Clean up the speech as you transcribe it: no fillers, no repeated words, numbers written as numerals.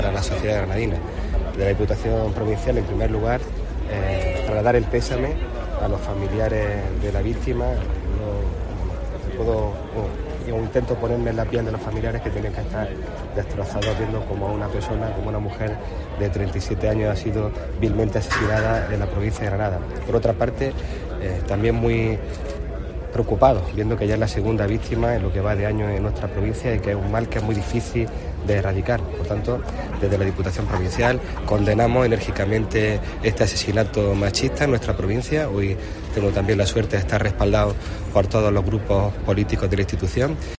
a la sociedad granadina. De la Diputación Provincial, en primer lugar, para dar el pésame a los familiares de la víctima. Yo intento ponerme en la piel de los familiares que tienen que estar destrozados viendo como una persona, como una mujer de 37 años ha sido vilmente asesinada en la provincia de Granada. Por otra parte, también muy preocupados, viendo que ya es la segunda víctima en lo que va de año en nuestra provincia y que es un mal que es muy difícil de erradicar. Por tanto, desde la Diputación Provincial condenamos enérgicamente este asesinato machista en nuestra provincia. Hoy tengo también la suerte de estar respaldado por todos los grupos políticos de la institución.